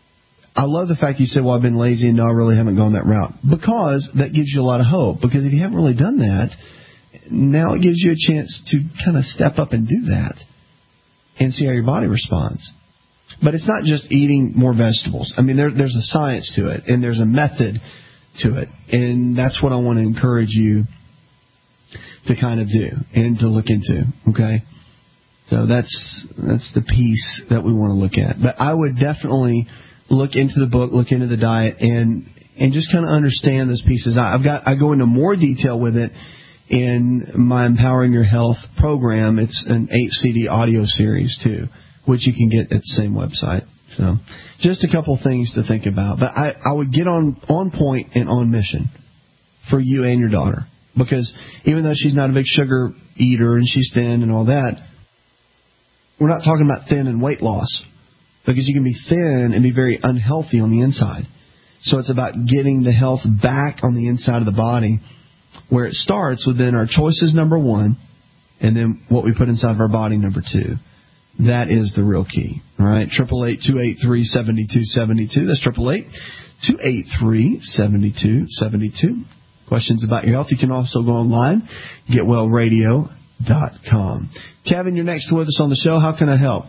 I love the fact you said, well, I've been lazy and no, I really haven't gone that route, because that gives you a lot of hope. Because if you haven't really done that, now it gives you a chance to kind of step up and do that and see how your body responds. But it's not just eating more vegetables. I mean, there, there's a science to it, and there's a method to it. And that's what I want to encourage you to kind of do and to look into, okay? So that's that's the piece that we want to look at. But I would definitely look into the book, look into the diet, and and just kind of understand those pieces. I've got I go into more detail with it in my Empowering Your Health program. It's an eight C D audio series, too, which you can get at the same website. So just a couple things to think about. But I, I would get on, on point and on mission for you and your daughter. Because even though she's not a big sugar eater and she's thin and all that, we're not talking about thin and weight loss. Because you can be thin and be very unhealthy on the inside. So it's about getting the health back on the inside of the body, where it starts within our choices, number one, and then what we put inside of our body, number two. That is the real key. All right, triple eight two eight three seven two seven two. That's triple eight two eight three seven two seven two. Questions about your health? You can also go online, get well radio dot com. Kevin, you're next with us on the show. How can I help?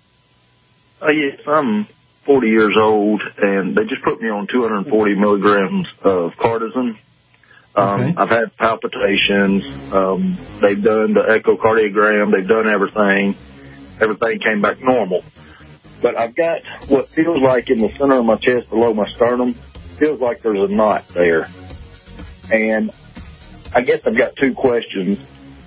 Uh, yes, I'm forty years old, and they just put me on two hundred forty milligrams of Cardizem. Um, okay. I've had palpitations. Um, they've done the echocardiogram. They've done everything. Everything came back normal. But I've got what feels like in the center of my chest below my sternum, feels like there's a knot there. And I guess I've got two questions.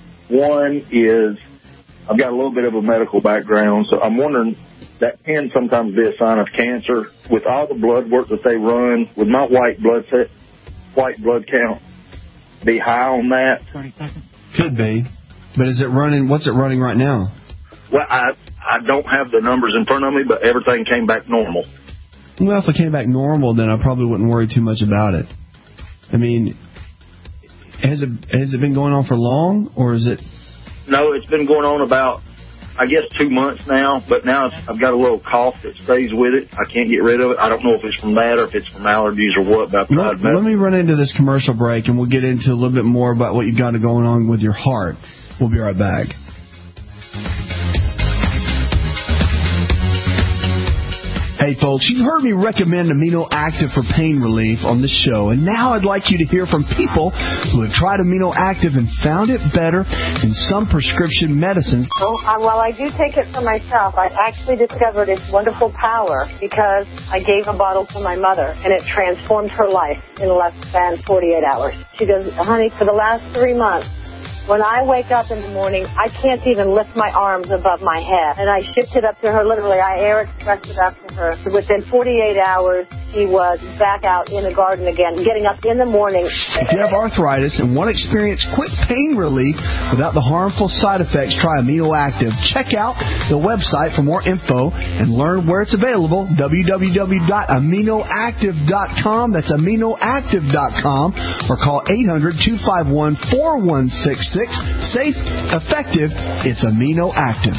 One is, I've got a little bit of a medical background, so I'm wondering, that can sometimes be a sign of cancer. With all the blood work that they run, with my white blood set, white blood count be high on that? Could be. But is it running, what's it running right now? Well, I I don't have the numbers in front of me, but everything came back normal. Well, if it came back normal, then I probably wouldn't worry too much about it. I mean, has it has it been going on for long, or is it? No, it's been going on about, I guess, two months now, but now it's, I've got a little cough that stays with it. I can't get rid of it. I don't know if it's from that or if it's from allergies or what. But let, let me run into this commercial break, and we'll get into a little bit more about what you've got going on with your heart. We'll be right back. Hey, folks, you've heard me recommend Amino Active for pain relief on this show, and now I'd like you to hear from people who have tried Amino Active and found it better than some prescription medicines. Well, uh, while I do take it for myself, I actually discovered its wonderful power because I gave a bottle to my mother, and it transformed her life in less than forty-eight hours. She goes, honey, for the last three months, when I wake up in the morning, I can't even lift my arms above my head. And I shipped it up to her, literally. I air expressed it up to her. Within forty-eight hours, she was back out in the garden again, getting up in the morning. If you have arthritis and want to experience quick pain relief without the harmful side effects, try Amino Active. Check out the website for more info and learn where it's available, w w w dot amino active dot com. That's amino active dot com. Or call eight hundred, two five one, four one six six. Safe, effective, it's Amino Active.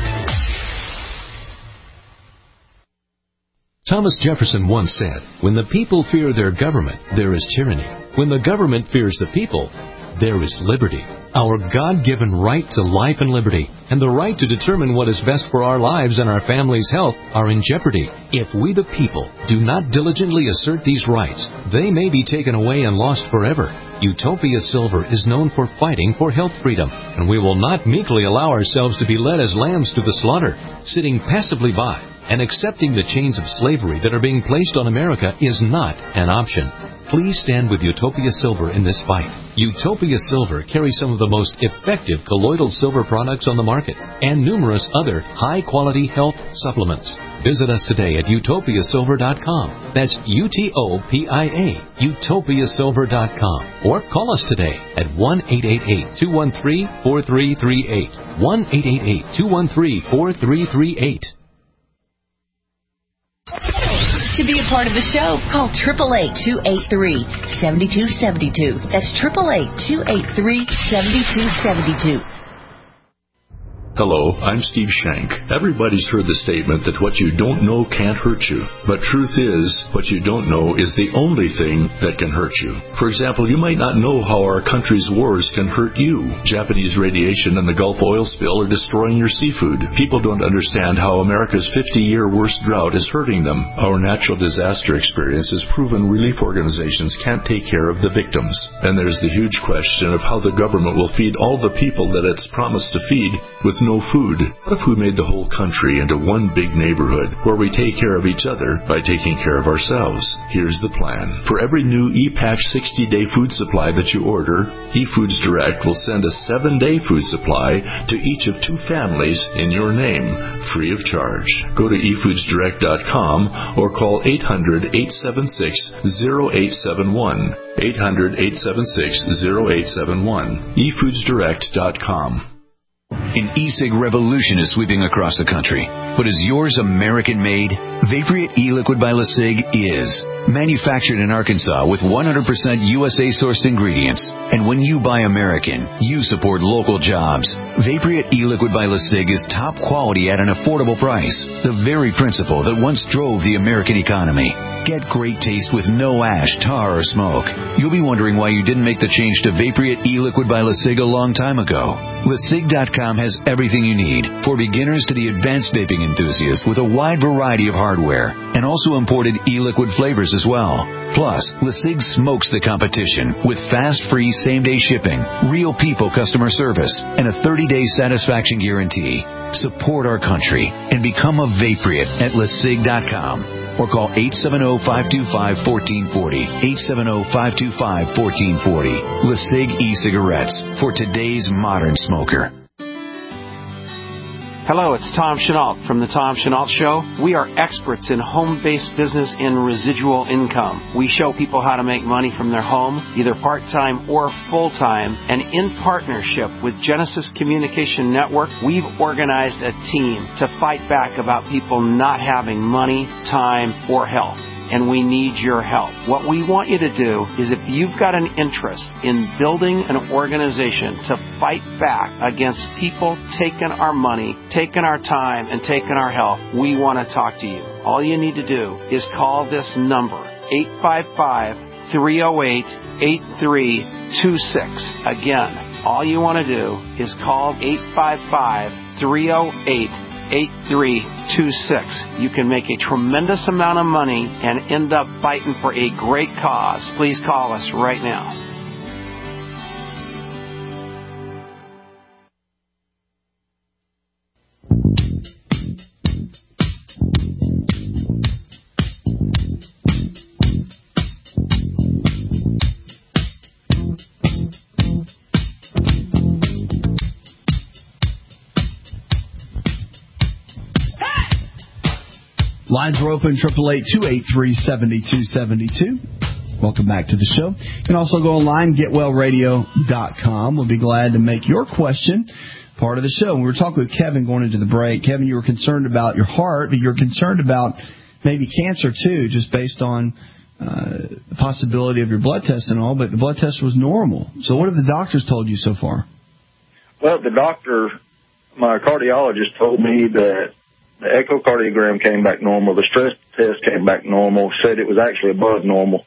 Thomas Jefferson once said, when the people fear their government, there is tyranny. When the government fears the people, there is liberty. Our God-given right to life and liberty and the right to determine what is best for our lives and our family's health are in jeopardy. If we the people do not diligently assert these rights, they may be taken away and lost forever. Utopia Silver is known for fighting for health freedom, and we will not meekly allow ourselves to be led as lambs to the slaughter. Sitting passively by and accepting the chains of slavery that are being placed on America is not an option. Please stand with Utopia Silver in this fight. Utopia Silver carries some of the most effective colloidal silver products on the market and numerous other high-quality health supplements. Visit us today at utopia silver dot com. That's U T O P I A, utopia silver dot com. Or call us today at one eight eight eight, two one three, four three three eight. one eight eight eight, two one three, four three three eight. To be a part of the show, call eight eight eight, two eight three, seven two seven two. That's eight eight eight, two eight three, seven two seven two. Hello, I'm Steve Shank. Everybody's heard the statement that what you don't know can't hurt you. But truth is, what you don't know is the only thing that can hurt you. For example, you might not know how our country's wars can hurt you. Japanese radiation and the Gulf oil spill are destroying your seafood. People don't understand how America's fifty-year worst drought is hurting them. Our natural disaster experience has proven relief organizations can't take care of the victims. And there's the huge question of how the government will feed all the people that it's promised to feed with no food. What if we made the whole country into one big neighborhood where we take care of each other by taking care of ourselves? Here's the plan. For every new E-Patch sixty-day food supply that you order, eFoods Direct will send a seven-day food supply to each of two families in your name, free of charge. Go to e foods direct dot com or call eight hundred, eight seven six, zero eight seven one. eight hundred, eight seven six, zero eight seven one. e foods direct dot com. An e-cig revolution is sweeping across the country. But is yours American-made? Vaporite e-liquid by LeSig is. Manufactured in Arkansas with one hundred percent U S A-sourced ingredients. And when you buy American, you support local jobs. Vaporite e-liquid by LeSig is top quality at an affordable price. The very principle that once drove the American economy. Get great taste with no ash, tar, or smoke. You'll be wondering why you didn't make the change to Vaporite e-liquid by LeSig a long time ago. Le Sig dot com has everything you need, for beginners to the advanced vaping enthusiast, with a wide variety of hardware, and also imported e-liquid flavors as well. Plus, LeSig smokes the competition with fast, free, same-day shipping, real people customer service, and a thirty-day satisfaction guarantee. Support our country and become a Vaporite at Le Sig dot com. Or call eight seven zero, five two five, one four four zero, eight seven zero, five two five, one four four zero. LeSig e-cigarettes for today's modern smoker. Hello, it's Tom Chenault from The Tom Chenault Show. We are experts in home-based business and residual income. We show people how to make money from their home, either part-time or full-time. And in partnership with Genesis Communication Network, we've organized a team to fight back about people not having money, time, or health. And we need your help. What we want you to do is, if you've got an interest in building an organization to fight back against people taking our money, taking our time, and taking our health, we want to talk to you. All you need to do is call this number, eight five five, three zero eight, eight three two six. Again, all you want to do is call eight five five, three zero eight, eight three two six. You can make a tremendous amount of money and end up fighting for a great cause. Please call us right now. Lines are open, eight eight eight, two eight three, seven two seven two. Welcome back to the show. You can also go online, get well radio dot com. We'll be glad to make your question part of the show. We were talking with Kevin going into the break. Kevin, you were concerned about your heart, but you're concerned about maybe cancer, too, just based on uh, the possibility of your blood test and all, but the blood test was normal. So what have the doctors told you so far? Well, the doctor, my cardiologist, told me that the echocardiogram came back normal. The stress test came back normal, said it was actually above normal.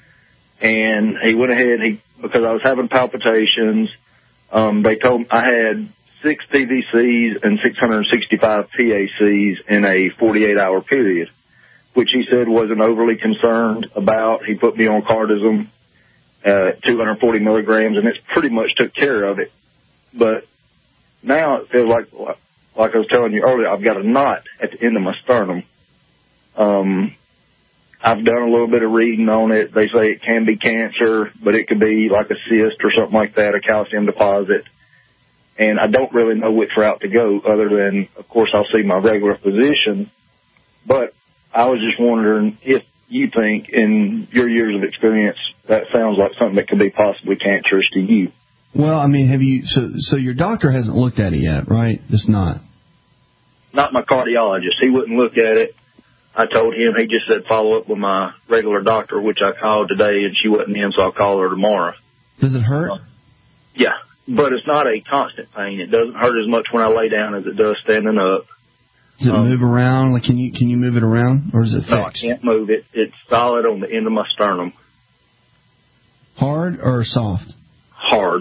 And he went ahead, he because I was having palpitations, um, they told me I had six P V Cs and six hundred sixty-five P A Cs in a forty-eight hour period, which he said wasn't overly concerned about. He put me on cardizem, uh, two hundred forty milligrams, and it pretty much took care of it. But now it feels like, like I was telling you earlier, I've got a knot at the end of my sternum. Um, I've done a little bit of reading on it. They say it can be cancer, but it could be like a cyst or something like that, a calcium deposit. And I don't really know which route to go other than, of course, I'll see my regular physician. But I was just wondering if you think, in your years of experience, that sounds like something that could be possibly cancerous to you. Well, I mean, have you, so, so your doctor hasn't looked at it yet, right? It's not. Not my cardiologist. He wouldn't look at it. I told him, he just said follow up with my regular doctor, which I called today, and she wasn't in, so I'll call her tomorrow. Does it hurt? Uh, yeah, but it's not a constant pain. It doesn't hurt as much when I lay down as it does standing up. Does it um, move around? Like, can you can you move it around, or is it fixed? No, I can't move it. It's solid on the end of my sternum. Hard or soft? Hard.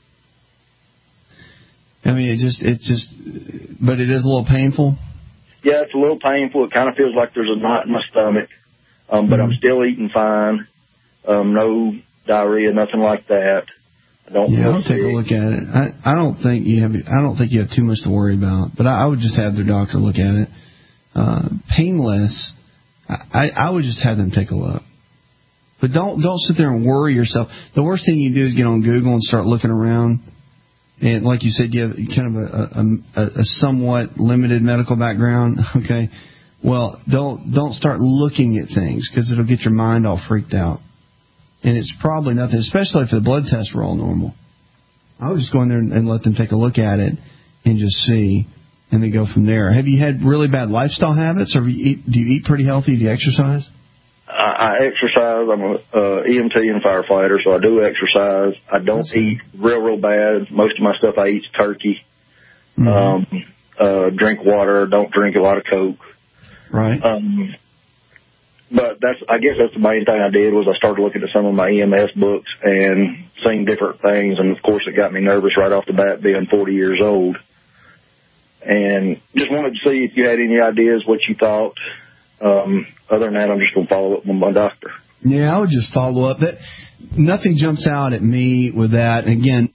I mean, it just, it just, but it is a little painful. Yeah, it's a little painful. It kind of feels like there's a knot in my stomach, um, but mm-hmm. I'm still eating fine. Um, no diarrhea, nothing like that. I don't. Yeah, I'll take a look at it. I, I don't think you have. I don't think you have too much to worry about. But I, I would just have their doctor look at it. Uh, painless. I, I would just have them take a look. But don't don't sit there and worry yourself. The worst thing you do is get on Google and start looking around. And like you said, you have kind of a, a, a somewhat limited medical background. Okay, well, don't don't start looking at things because it'll get your mind all freaked out. And it's probably nothing, especially if the blood tests were all normal. I would just go in there and, and let them take a look at it and just see, and then go from there. Have you had really bad lifestyle habits, or do you eat, do you eat pretty healthy? Do you exercise? I exercise. I'm a uh, E M T and firefighter, so I do exercise. I don't That's eat real, real bad. Most of my stuff I eat is turkey. Mm-hmm. Um, uh, drink water. Don't drink a lot of Coke. Right. Um, but that's, I guess that's the main thing I did was I started looking at some of my E M S books and seeing different things, and of course it got me nervous right off the bat being forty years old. And just wanted to see if you had any ideas what you thought. Um, other than that, I'm just going to follow up with my doctor. Yeah, I would just follow up. That nothing jumps out at me with that. And again,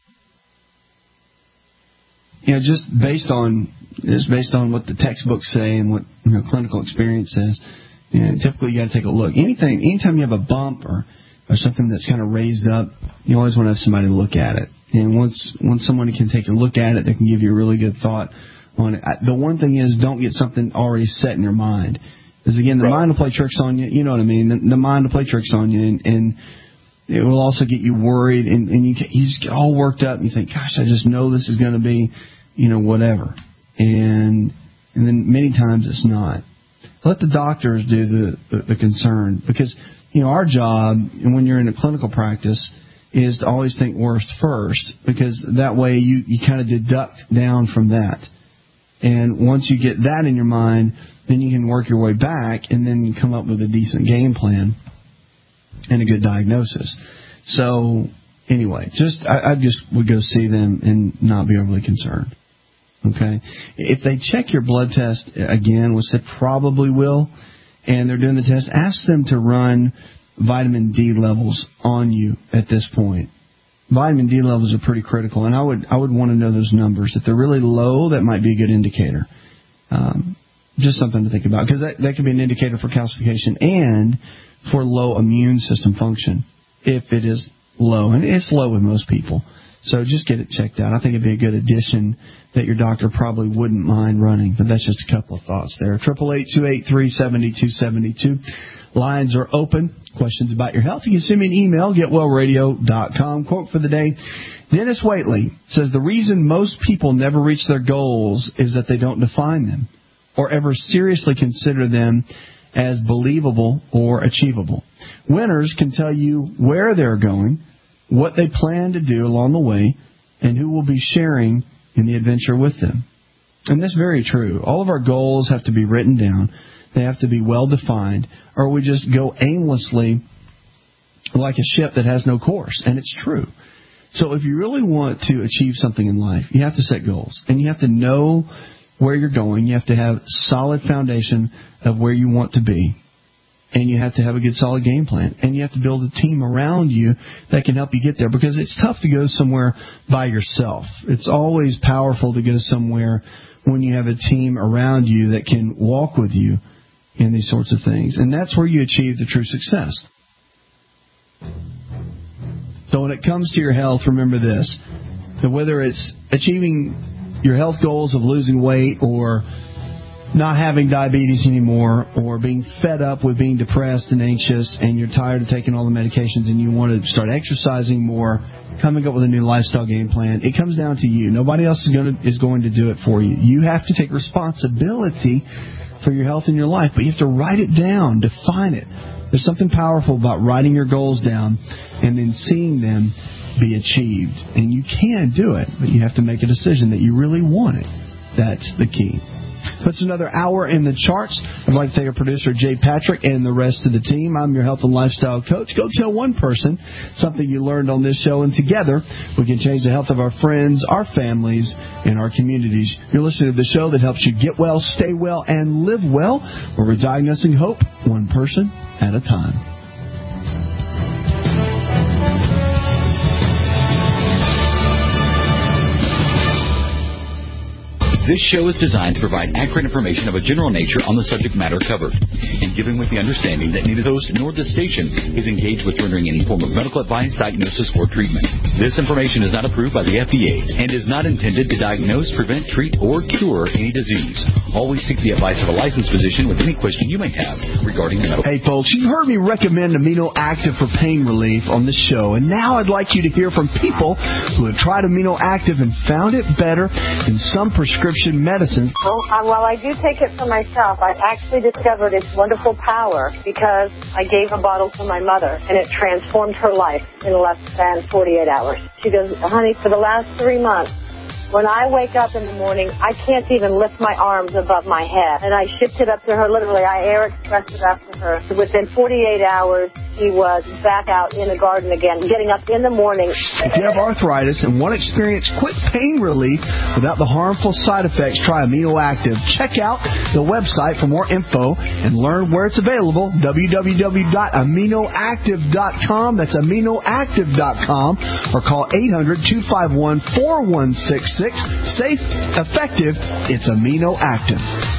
you know, just based on just based on what the textbooks say and what, you know, clinical experience says. You know, typically, you got to take a look. Anything, anytime you have a bump or or something that's kind of raised up, you always want to have somebody look at it. And once once somebody can take a look at it, they can give you a really good thought on it. The one thing is, don't get something already set in your mind. Because, again, the right. mind will play tricks on you. You know what I mean? The, the mind will play tricks on you, and, and it will also get you worried, and, and you, you just get all worked up, and you think, gosh, I just know this is going to be, you know, whatever. And and then many times it's not. Let the doctors do the, the, the concern. Because, you know, our job, and when you're in a clinical practice, is to always think worst first. Because that way you, you kind of deduct down from that. And once you get that in your mind, then you can work your way back, and then you come up with a decent game plan and a good diagnosis. So, anyway, just I, I just would go see them and not be overly concerned. Okay? If they check your blood test again, which they probably will, and they're doing the test, ask them to run vitamin D levels on you at this point. Vitamin D levels are pretty critical, and I would I would want to know those numbers. If they're really low, that might be a good indicator. Um, just something to think about, because that, that could be an indicator for calcification and for low immune system function if it is low. And it's low with most people. So just get it checked out. I think it'd be a good addition that your doctor probably wouldn't mind running. But that's just a couple of thoughts there. eight eight eight, two eight three, seven two seven two. Lines are open. Questions about your health, you can send me an email, get well radio dot com. Quote for the day, Dennis Waitley says, the reason most people never reach their goals is that they don't define them or ever seriously consider them as believable or achievable. Winners can tell you where they're going, what they plan to do along the way, and who will be sharing in the adventure with them. And that's very true. All of our goals have to be written down. They have to be well defined, or we just go aimlessly like a ship that has no course. And it's true. So if you really want to achieve something in life, you have to set goals. And you have to know where you're going. You have to have a solid foundation of where you want to be. And you have to have a good, solid game plan. And you have to build a team around you that can help you get there. Because it's tough to go somewhere by yourself. It's always powerful to go somewhere when you have a team around you that can walk with you in these sorts of things. And that's where you achieve the true success. So when it comes to your health, remember this. That whether it's achieving your health goals of losing weight or not having diabetes anymore, or being fed up with being depressed and anxious and you're tired of taking all the medications and you want to start exercising more, coming up with a new lifestyle game plan, it comes down to you. Nobody else is going to, is going to do it for you. You have to take responsibility for your health and your life, but you have to write it down, define it. There's something powerful about writing your goals down and then seeing them be achieved. And you can do it, but you have to make a decision that you really want it. That's the key. That's another hour in the charts. I'd like to thank our producer, Jay Patrick, and the rest of the team. I'm your health and lifestyle coach. Go tell one person something you learned on this show, and together we can change the health of our friends, our families, and our communities. You're listening to the show that helps you get well, stay well, and live well, where we're diagnosing hope one person at a time. This show is designed to provide accurate information of a general nature on the subject matter covered, and given with the understanding that neither the host nor the station is engaged with rendering any form of medical advice, diagnosis, or treatment. This information is not approved by the F D A and is not intended to diagnose, prevent, treat, or cure any disease. Always seek the advice of a licensed physician with any question you may have regarding the medical. Hey, folks, you've heard me recommend Amino Active for pain relief on this show, and now I'd like you to hear from people who have tried Amino Active and found it better than some prescription medicines. Well, uh, while I do take it for myself, I actually discovered its wonderful power because I gave a bottle to my mother, and it transformed her life in less than forty-eight hours. She goes, honey, for the last three months, when I wake up in the morning, I can't even lift my arms above my head. And I shipped it up to her, literally. I air expressed it up to her. Within forty-eight hours, she was back out in the garden again, getting up in the morning. If you have arthritis and want to experience quick pain relief without the harmful side effects, try Amino Active. Check out the website for more info and learn where it's available, w w w dot amino active dot com. That's amino active dot com, or call eight hundred, two five one, four one six six. Safe, effective, it's Amino Active.